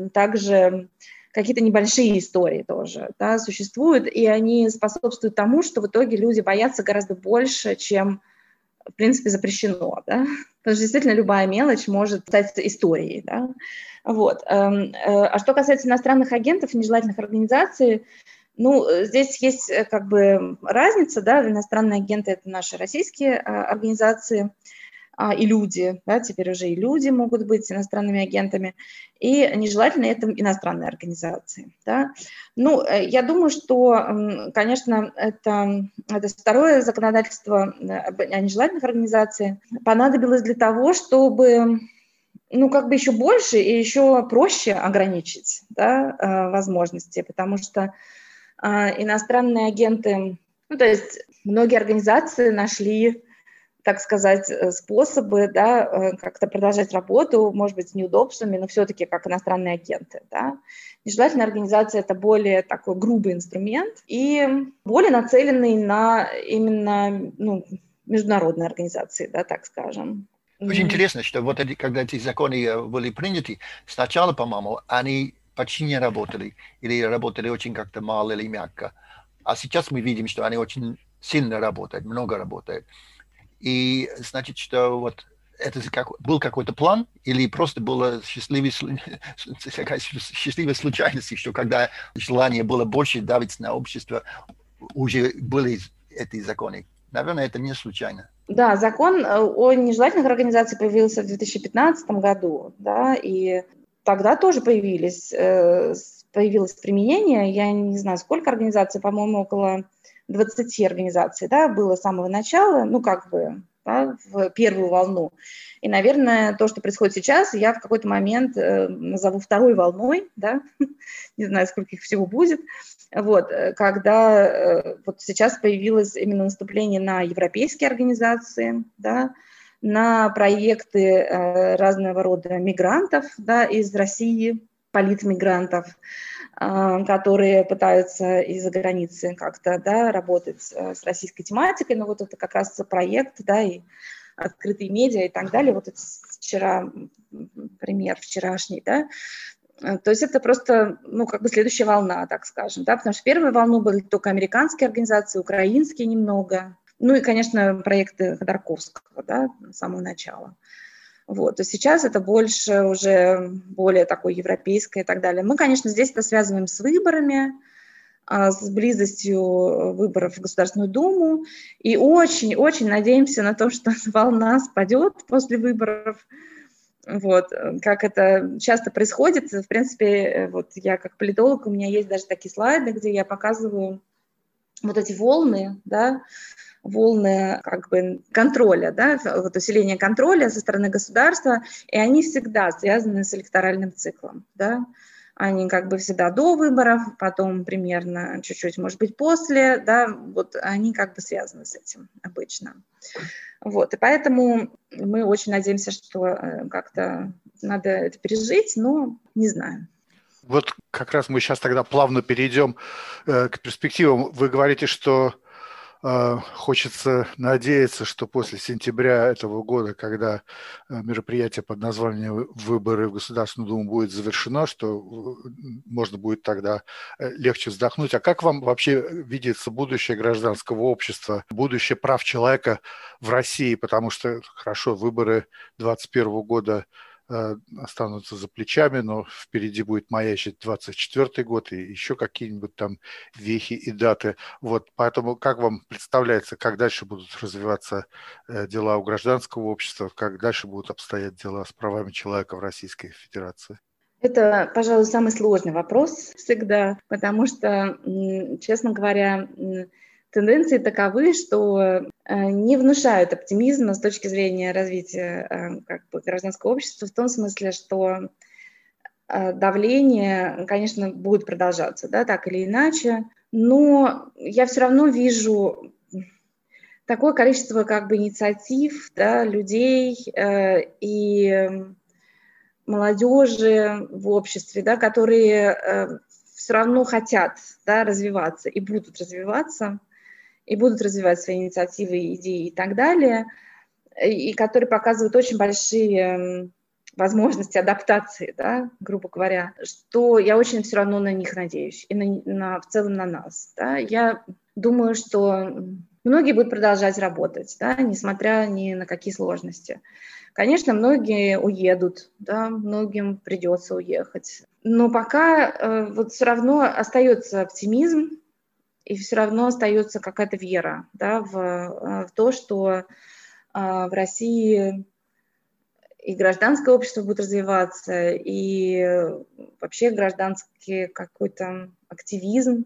также какие-то небольшие истории тоже, да, существуют, и они способствуют тому, что в итоге люди боятся гораздо больше, чем, в принципе, запрещено, да, потому что действительно любая мелочь может стать историей, да. Вот. А что касается иностранных агентов и нежелательных организаций, ну, здесь есть как бы разница, да, иностранные агенты – это наши российские организации и люди, да, теперь уже и люди могут быть иностранными агентами, и нежелательно это иностранные организации, да. Ну, я думаю, что, конечно, это второе законодательство о нежелательных организациях понадобилось для того, чтобы, ну, как бы еще больше и еще проще ограничить, да, возможности, потому что иностранные агенты, ну, то есть многие организации нашли, так сказать, способы, да, как-то продолжать работу, может быть, с неудобствами, но все-таки как иностранные агенты, да. Нежелательная организация – это более такой грубый инструмент и более нацеленный на именно, ну, международные организации, да, так скажем. Очень интересно, что вот когда эти законы были приняты, сначала, по-моему, они почти не работали, или работали очень как-то мало или мягко. А сейчас мы видим, что они очень сильно работают, много работают. И значит, что вот это был какой-то план, или просто была счастливая случайность, что когда желание было больше давить на общество, уже были эти законы. Наверное, это не случайно. Да, закон о нежелательных организациях появился в 2015 году, да, и тогда тоже появилось применение. Я не знаю, сколько организаций, по-моему, около 20 организаций, да, было с самого начала, ну, как бы, да, в первую волну. И, наверное, то, что происходит сейчас, я в какой-то момент назову второй волной, да, не знаю, сколько их всего будет, вот, когда вот сейчас появилось именно наступление на европейские организации, да, на проекты разного рода мигрантов, да, из России, политмигрантов, которые пытаются из-за границы как-то, да, работать с российской тематикой, но вот это как раз проект, да, и открытые медиа и так далее, вот это вчера, пример вчерашний, да, то есть это просто, ну, как бы следующая волна, так скажем, да, потому что в первую волну были только американские организации, украинские немного, ну и, конечно, проекты Ходорковского, да, с самого начала. Вот, то сейчас это больше уже более такое европейское и так далее. Мы, конечно, здесь это связываем с выборами, с близостью выборов в Государственную Думу, и очень-очень надеемся на то, что волна спадет после выборов. Вот, как это часто происходит, в принципе, вот я как политолог, у меня есть даже такие слайды, где я показываю вот эти волны, да, волны как бы контроля, да, вот усиление контроля со стороны государства, и они всегда связаны с электоральным циклом, да. Они как бы всегда до выборов, потом примерно чуть-чуть, может быть, после, да, вот они как бы связаны с этим обычно. Вот, и поэтому мы очень надеемся, что как-то надо это пережить, но не знаю. Вот как раз мы сейчас тогда плавно перейдем к перспективам. Вы говорите, что хочется надеяться, что после сентября этого года, когда мероприятие под названием «Выборы в Государственную Думу» будет завершено, что можно будет тогда легче вздохнуть. А как вам вообще видится будущее гражданского общества, будущее прав человека в России? Потому что, хорошо, выборы 2021 года останутся за плечами, но впереди будет маячить 24 год и еще какие-нибудь там вехи и даты. Вот, поэтому как вам представляется, как дальше будут развиваться дела у гражданского общества, как дальше будут обстоять дела с правами человека в Российской Федерации? Это, пожалуй, самый сложный вопрос всегда, потому что, честно говоря, тенденции таковы, что не внушают оптимизма с точки зрения развития как бы гражданского общества, в том смысле, что давление, конечно, будет продолжаться, да, так или иначе, но я все равно вижу такое количество как бы инициатив, да, людей и молодежи в обществе, да, которые все равно хотят, да, развиваться и будут развивать свои инициативы, идеи и так далее, и которые показывают очень большие возможности адаптации, да, грубо говоря, что я очень все равно на них надеюсь, и в целом на нас. Да. Я думаю, что многие будут продолжать работать, да, несмотря ни на какие сложности. Конечно, многие уедут, да, многим придется уехать. Но пока вот все равно остается оптимизм, и все равно остается какая-то вера, да, в то, что в России и гражданское общество будет развиваться, и вообще гражданский какой-то активизм,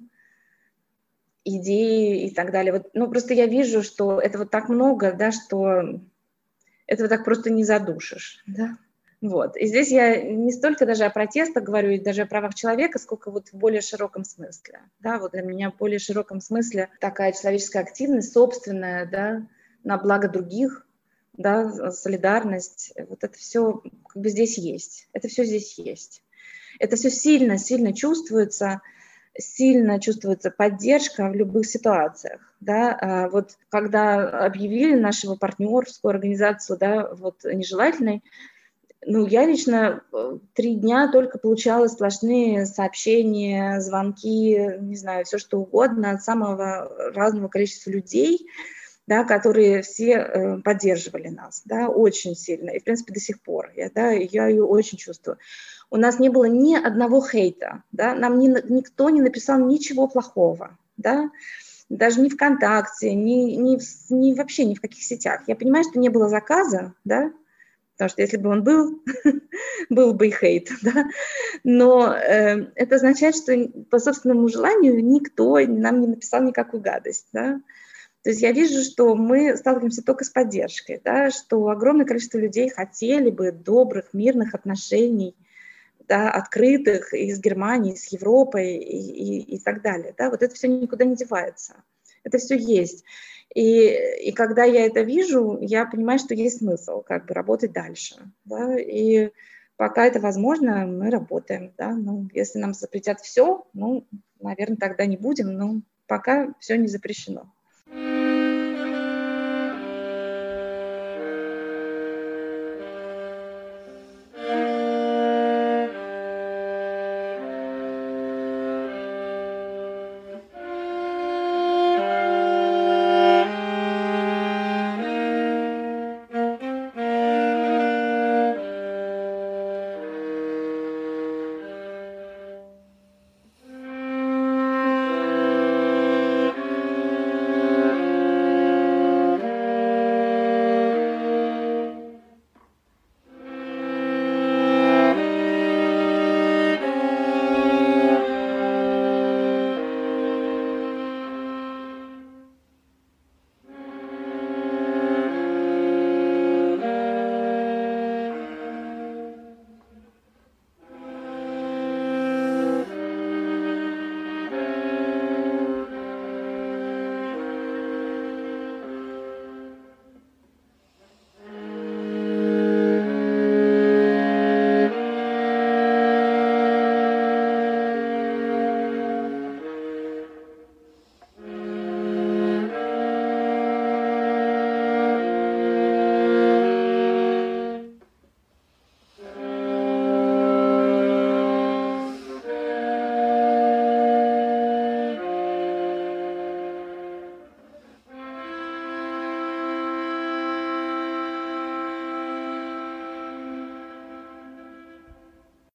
идеи и так далее. Вот, ну, просто я вижу, что этого так много, да, что этого так просто не задушишь, да. Вот. И здесь я не столько даже о протестах говорю, и даже о правах человека, сколько вот в более широком смысле. Да, вот для меня в более широком смысле такая человеческая активность, собственная, да, на благо других, да, солидарность, вот это все как бы здесь есть. Это все здесь есть. Это все сильно чувствуется поддержка в любых ситуациях. Да? Вот когда объявили нашего партнерскую организацию, да, вот, нежелательной, ну, я лично 3 дня только получала сплошные сообщения, звонки, не знаю, все что угодно от самого разного количества людей, да, которые все поддерживали нас, да, очень сильно, и, в принципе, до сих пор, я ее очень чувствую. У нас не было ни одного хейта, да, нам никто не написал ничего плохого, да, даже ни ВКонтакте, ни вообще ни в каких сетях. Я понимаю, что не было заказа, да, потому что если бы он был, был бы и хейт, да, но это означает, что по собственному желанию никто нам не написал никакую гадость, да. То есть я вижу, что мы сталкиваемся только с поддержкой, да, что огромное количество людей хотели бы добрых, мирных отношений, да, открытых и с Германией, и с Европой и так далее. Да. Вот это все никуда не девается. Это все есть. И когда я это вижу, я понимаю, что есть смысл как бы работать дальше. Да. И пока это возможно, мы работаем. Да. Ну, если нам запретят все, ну, наверное, тогда не будем, но пока все не запрещено.